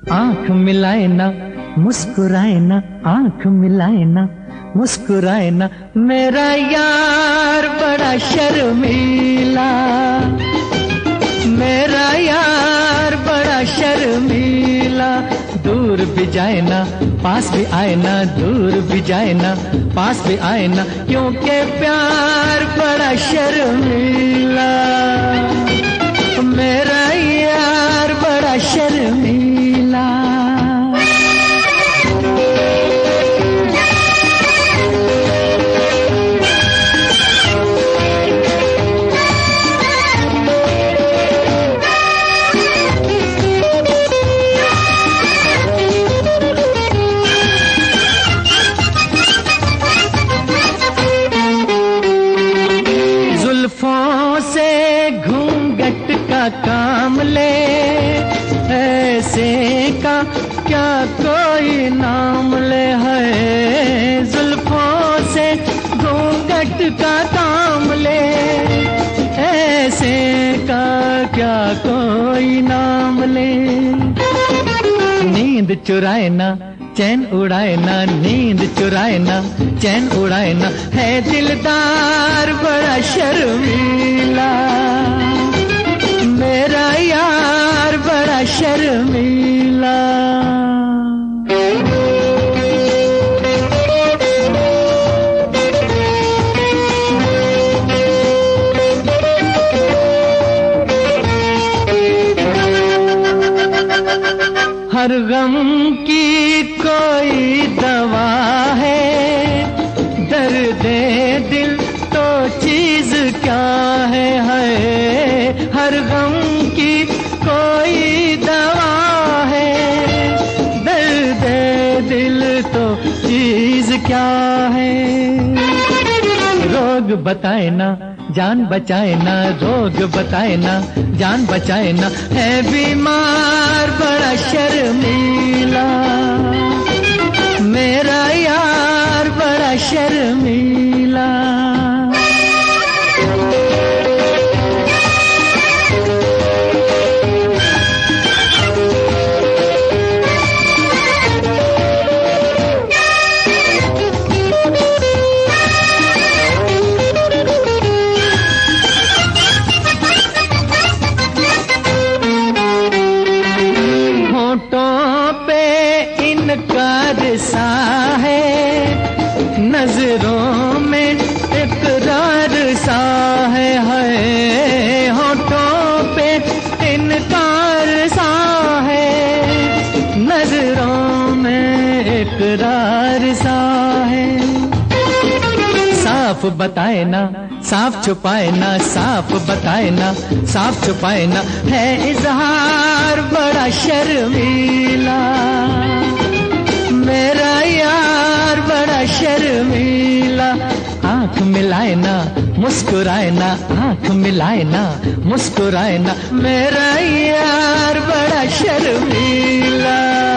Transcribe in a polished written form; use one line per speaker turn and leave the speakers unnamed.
आंख मिलाए ना, मुस्कुराए ना, आंख मिलाए ना, मुस्कुराए ना, मेरा यार बड़ा शर्मीला, मेरा यार बड़ा शर्मीला। दूर भी जाए ना, पास भी आए ना, दूर भी जाए ना, पास भी आए ना, क्योंकि प्यार बड़ा शर्मीला, मेरा यार बड़ा शर्मीला। जुल्फों से घूंघट का काम ले, ऐसे का क्या कोई नाम ले है। जुल्फों से घूंघट का काम ले, ऐसे का क्या कोई नाम ले। नींद चुराए ना, चैन उड़ाए ना, नींद चुराए ना, चैन उड़ाए ना, है दिलदार बड़ा शर्मीला, मेरा यार बड़ा शर्मीला। हर गम की कोई दवा है, दर्द दिल तो चीज क्या है। हर गम की कोई दवा है, दर्द दिल तो चीज क्या है। रोग बताए ना, जान बचाए ना, रोग बताए ना, जान बचाए ना, है बीमार बड़ा शर्मीला, मेरा यार बड़ा शर्मीला। इनकार सा है, नजरों में इकरार सा है। होठों पे इनकार सा है, नजरों में इकरार सा है। साफ बताए ना, साफ छुपाए ना, साफ बताए ना, साफ छुपाए ना, है इजहार बड़ा शर्मीला, मेरा यार बड़ा शर्मीला। आंख मिलाए ना, मुस्कुराए ना, आंख मिलाए ना, मुस्कुराए ना, मेरा यार बड़ा शर्मीला।